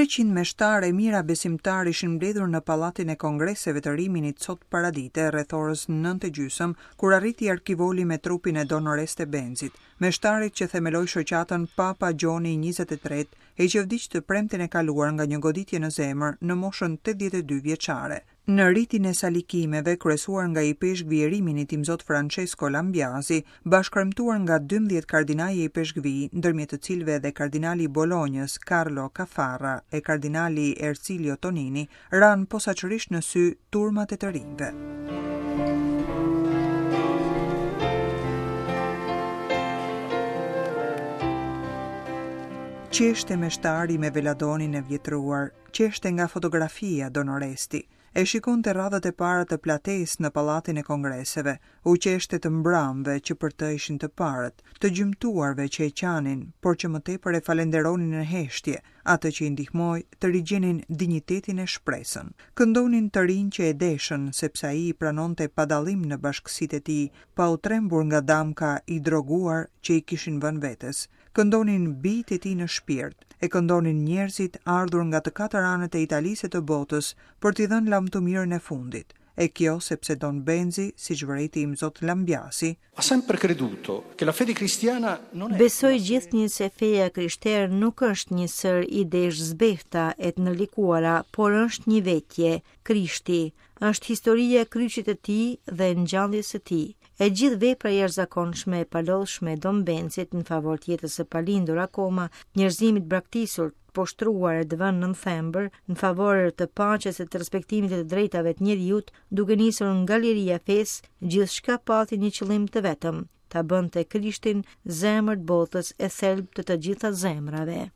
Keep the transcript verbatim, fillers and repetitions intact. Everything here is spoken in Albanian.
njëqind meshtarë e mira besimtar ishin mbledhur në pallatin e kongreseve të Riminit sot paradite rreth orës nëntë e gjysmë, kur arriti arkivoli me trupin e Don Oreste Benzit, meshtarit që themeloi shoqatën Papa Gjoni i njëzet e tretë e që vdiq të premten e kaluar nga një goditje në zemër në moshën tetëdhjetë e dy vjeçare. Në ritin e salikimeve kryesuar nga i peshkvi i Riminit Imzot Francesco Lambiasi, bashkëremtuar nga dymbëdhjetë kardinali i peshkvi, ndërmjet të cilëve edhe kardinali i Bolonjës Carlo Caffarra e kardinali Ercilio Tonini, ranë posaçërisht në sy turmat e të rinjve. Qeshte meshtari me veladonin e vjetruar, qeshte nga fotografia Don Oresti. E shikon të radhët e para të plates në pallatin e kongreseve, u qeshte të mbramëve që për të ishin të parët, të gjymtuarve që e qanin, por që më tepër e falenderonin në heshtje, atë që i ndihmoi të rigjenin dinjitetin e shpresën. Këndonin të rinj që e deshën, sepse ai i pranonte pa dallim në bashkësitë e tij, pa u trembur nga damka i droguar që i kishin vënë vetes. Këndonin bijtë e tij në shpirt, e këndonin njerëzit ardhur nga të katër anët e Italisë të botës për t'i dhënë lamtumirën e fundit. E kjo sepse Don Benzi, siç vërejti Imzot Lambiasi, ha sempre creduto che la fede cristiana non è. Besoi gjithnjë se feja krishtere nuk është një sër idesh zbehta e të nënlikuara, por është një vetje, Krishti, është historia e kryqit të tij dhe e ngjalljes së tij. E gjithë vepra jashtëzakonshme e palodhshme e Don Benzit në favor të jetës së palindur akoma, njerëzimit braktisur, poshtruar e dëvënë në thembër në favor të paqes e të respektimit të drejtave të njerëzit, duke nisur nga liria fesë, gjithçka pati një qëllim të vetëm, ta bënte Krishtin zemër të botës e thelb të të gjitha zemrave.